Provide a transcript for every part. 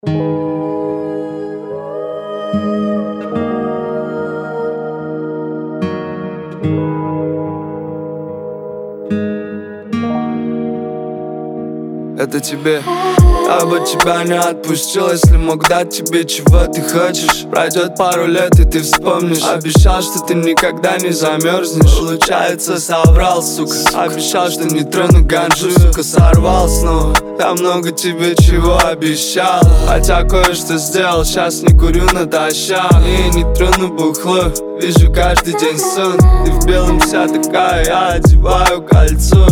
Это тебе. Я бы тебя не отпустил, если мог дать тебе, чего ты хочешь. Пройдет пару лет, и ты вспомнишь. Обещал, что ты никогда не замерзнешь. Получается, соврал, сука. Обещал, что не трону ганджу, сука, сорвал снова. Я много тебе чего обещал, хотя кое-что сделал. Сейчас не курю натощак и не трону бухло. Вижу каждый день сон. Ты в белом вся такая, я одеваю кольцо.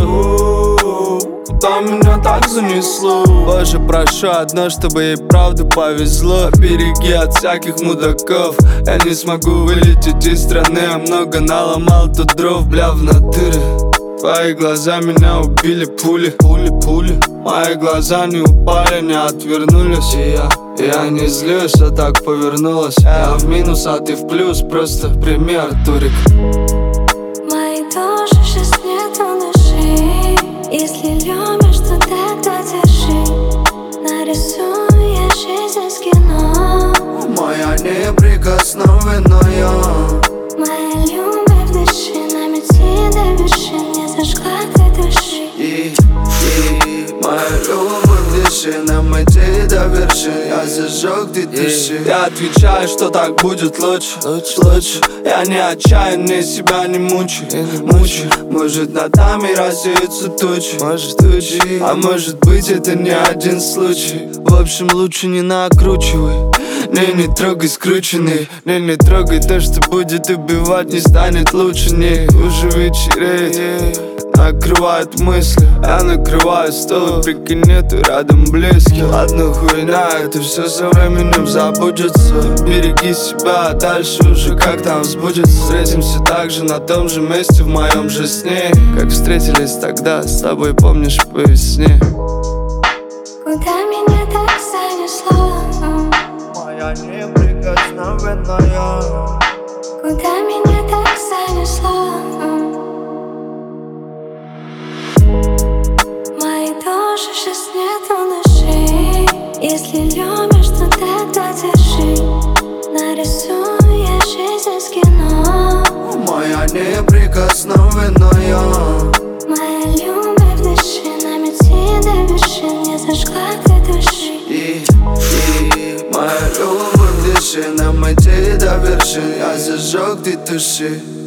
Куда меня так занесло? Боже, прошу одно, чтобы ей правда повезло. Береги от всяких мудаков. Я не смогу вылететь из страны. Я много наломал тут дров, бля, в натуре. Твои глаза меня убили, пули. Мои глаза не упали, не отвернулись. И я не злюсь, а так повернулась. Я в минус, а ты в плюс, просто прими, Артурик. Моей души сейчас нету души. Если любишь, то тогда держи. Нарисую я жизнь из кино. Моя неприкосновенная. Моя любовь, дыши, на мети до вершин. Я зажгла ты души. И моя любовь, дыши, на мети до вершин. Я зажег ты дыши. Я отвечаю, что так будет лучше. Я не отчаянный, себя не мучаю. Может, над нами рассеются тучи. А может быть, это не один случай. В общем, лучше не накручивай. Не трогай скрученный. Не трогай то, что будет убивать. Не станет лучше, не уже вечереет. Накрывают мысли, я накрываю стол. Прикинь, нету рядом близких. Ладно, хуйня, это все со временем забудется. Береги себя, а дальше уже как там взбудется. Встретимся также на том же месте, в моем же сне. Как встретились тогда, с тобой помнишь по весне. Куда меня так занесло? Моя неприкосновенная. Куда меня так занесло? Моей души сейчас нету души. Если любишь, то тогда держи. Нарисую я жизнь из кино. Моя неприкосновенная. Моя любовь, дыши, на мети до вершин. Я зажгла ты души. И моя любовь, дыши, на мети до вершин. Я зажег ты души.